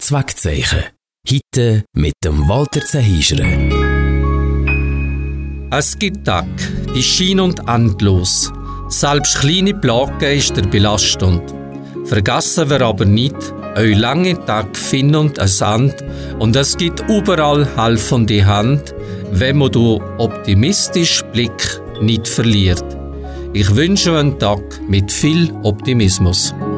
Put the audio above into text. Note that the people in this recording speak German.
Zweckzeichen. Heute mit dem Walter Zerhischere. Es gibt Tage, die schien und endlos. Selbst kleine Plagen ist der belastend. Vergessen wir aber nicht, euch lange Tag finden und ein Sand. Und es gibt überall helfende Hand, wenn man den optimistischen Blick nicht verliert. Ich wünsche einen Tag mit viel Optimismus.